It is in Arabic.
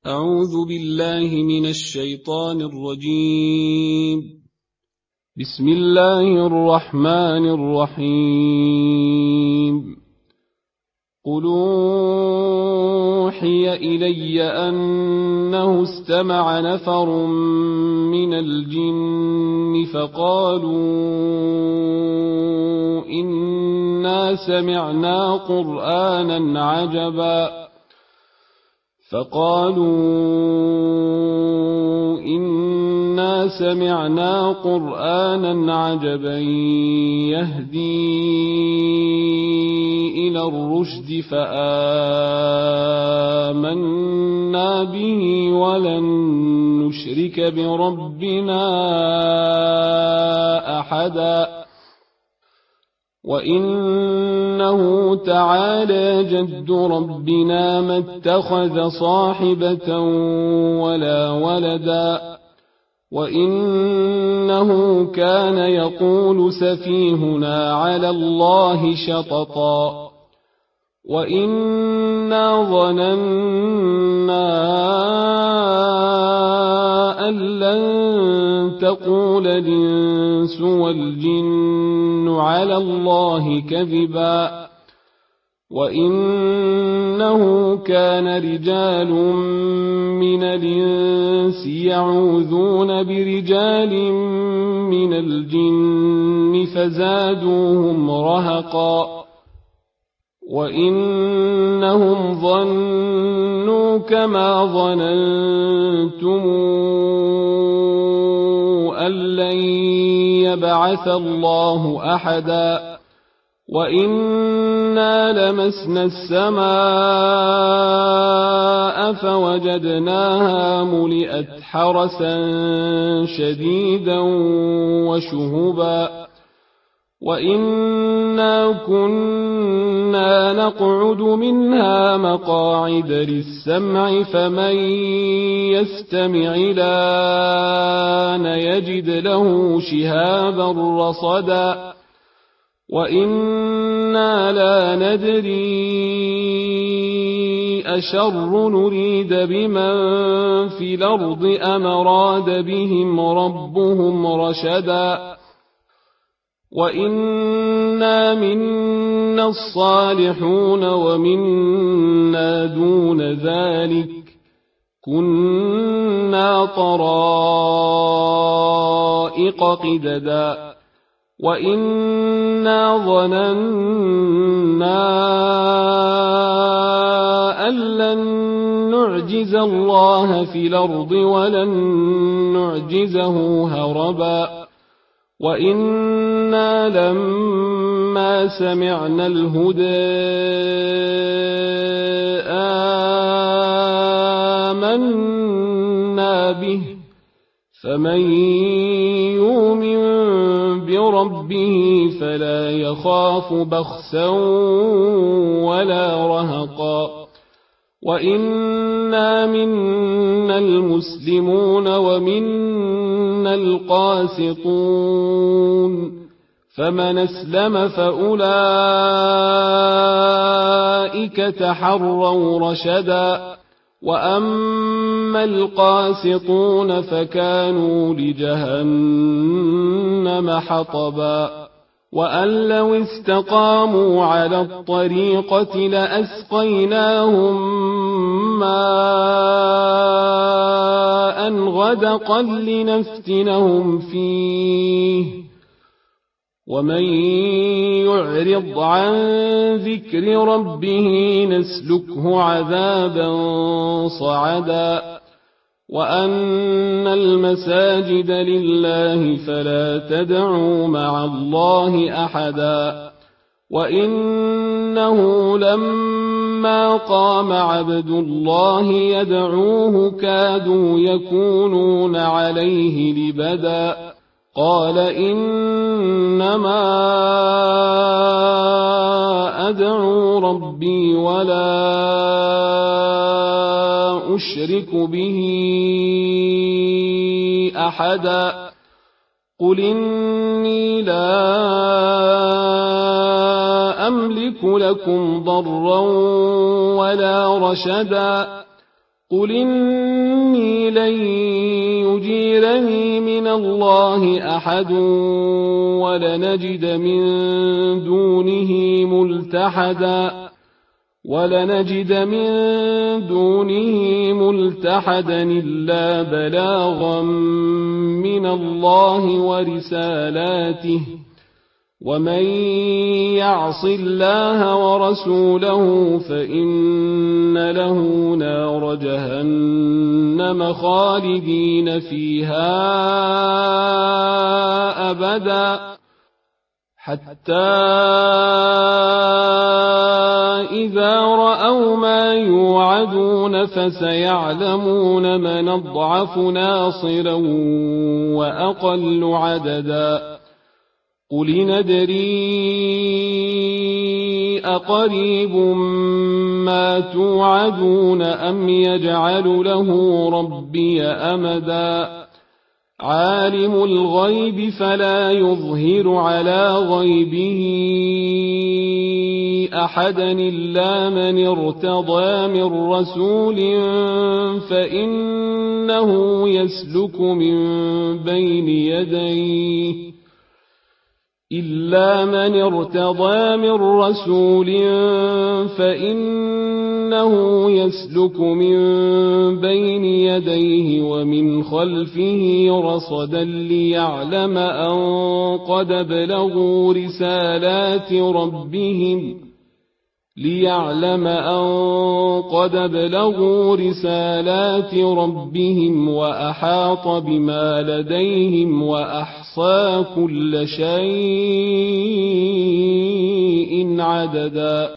أعوذ بالله من الشيطان الرجيم. بسم الله الرحمن الرحيم. قل أوحي إلي أنه استمع نفر من الجن فقالوا إنا سمعنا قرآنا عجبا يهدي إلى الرشد فآمنا به ولن نشرك بربنا أحدا وإنه تعالى جد ربنا ما اتخذ صاحبة ولا ولدا وإنه كان يقول سفيهنا على الله شططا وإنا ظننا أن لن تقول الإنس والجن على الله كذبا وإنه كان رجال من الإنس يعوذون برجال من الجن فزادوهم رهقا وإنهم ظنوا كما ظننتم أن لن يبعث الله أحدا وإنا لمسنا السماء فوجدناها ملئت حرسا شديدا وشهبا وإنا كنا نقعد منها مقاعد للسمع فمن يستمع الآن يجد له شهابا رصدا وإنا لا ندري أشر نريد بمن في الأرض أم أراد بهم ربهم رشدا وإنا منا الصالحون ومنا دون ذلك كنا طرائق قددا وإنا ظننا أن لن نعجز الله في الأرض ولن نعجزه هربا وإنا لما سمعنا الهدى آمنا به فمن يؤمن بربه فلا يخاف بخسا ولا رهقا وإنا منا المسلمون ومنا القاسطون فمن أسلم فأولئك تحروا رشدا وأما القاسطون فكانوا لجهنم حطبا وأن لو استقاموا على الطريقة لأسقيناهم ماء غدقا لنفتنهم فيه ومن يعرض عن ذكر ربه نسلكه عذابا صعدا وأن المساجد لله فلا تدعوا مع الله أحدا وإنه لما قام عبد الله يدعوه كادوا يكونون عليه لبدا قال إنما أدعو ربي ولا أشرك به أحدا قل إني لا أملك لكم ضرا ولا رشدا قل إني لن يجيرني من الله أحد ولنجد من دونه ملتحدا إلا بلاغا من الله ورسالاته ومن يعص الله ورسوله فإن له نار جهنم خالدين فيها أبدا حتى إذا رأوا ما يوعدون فسيعلمون من أضعف ناصرا وأقل عددا قل ندري أقريب ما توعدون أم يجعل له ربي أمدا عالم الغيب فلا يظهر على غيبه أحدا إلا من ارتضى من رسول فإنه يسلك من بين يديه ومن خلفه رصدا ليعلم أن قد بلغوا رسالات ربهم وأحاط بما لديهم وأحصى كل شيء عددا